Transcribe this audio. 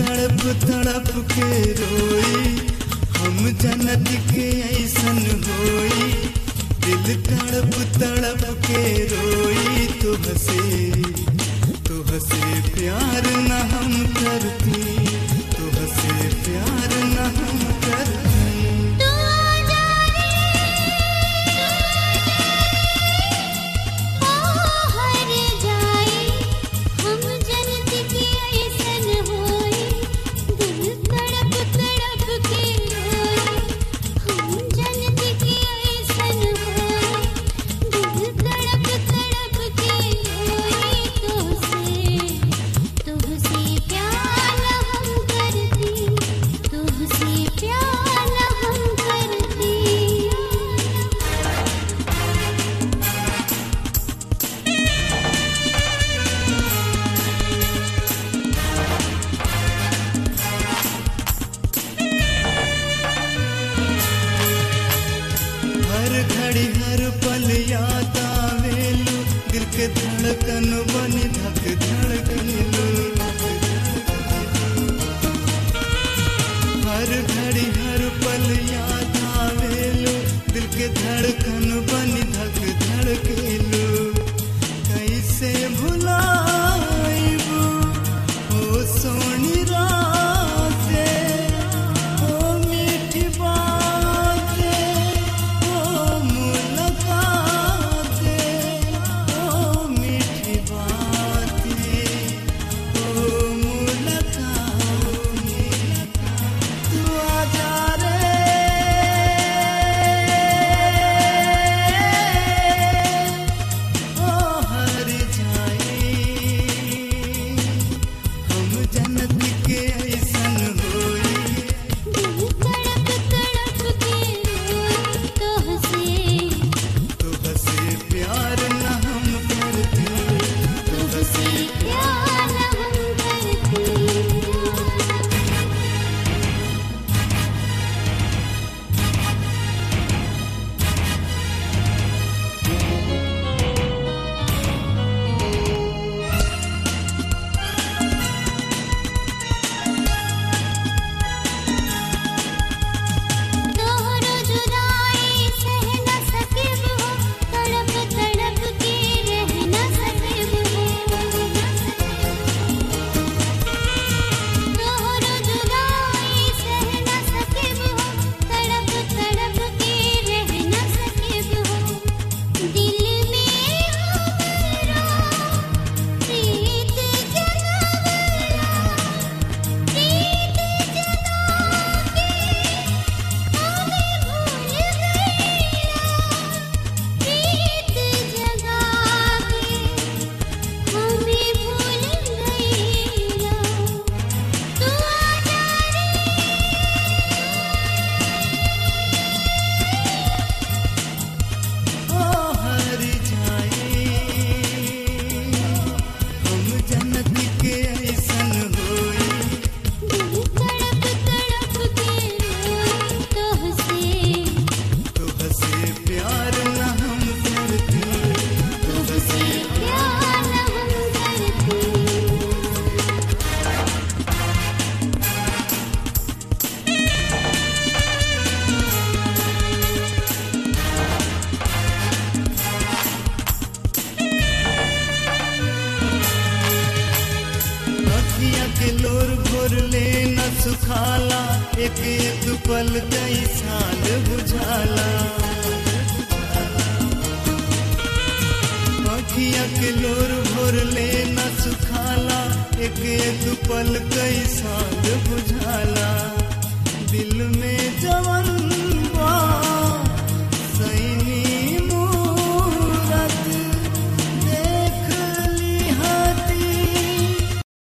तड़प तड़प के रोई, हम जन्नत के ऐसन होई। दिल तड़प तड़प के रोई, तुहसे प्यार न हम करती, तुहसे प्यार न हम करती। घड़ी हर पल याद आवेलू, दिल के धड़कन बनी धक धड़केलू। हर घड़ी हर पल याद आवेलू, दिल के धड़कन बनी धक धड़केलू। कैसे भुलाइबू ओ सोनी राते, ओ मीठी बातें, ओ मुलाकातें, ओ मीठी बातें, ओ मुलाकातें। तू आजा रे, ओ हर जाए, हम जन्नत के ऐसन होई। तुहसे प्यार न हम करती, तुहसे प्यार न हम करती। तोहरो जुदाई सह न सकिब हो, तड़प तड़प के रह न सकिब हो। तोहरो जुदाई सह न सकिब हो, तड़प तड़प के रह न सकिब हो। दिल में हमरा प्रीत जगावला, प्रीत जगा के हमें भूल गईला, प्रीत जगा के हमें भूल गईला। तू आजा रे, ओ हर जाए, हम जन्नत के ऐसन होई। दिल तड़प तड़प के रोई, तुहसे प्यार न हम करती, तुहसे प्यार न हम करती। अखियाँ के लोर भोर ले न सुखाला, एक एक पल कई साल बुझाला। अखियाँ के लोर भोर ले न सुखाला, एक एक पल कई साल बुझाला। दिल में जवन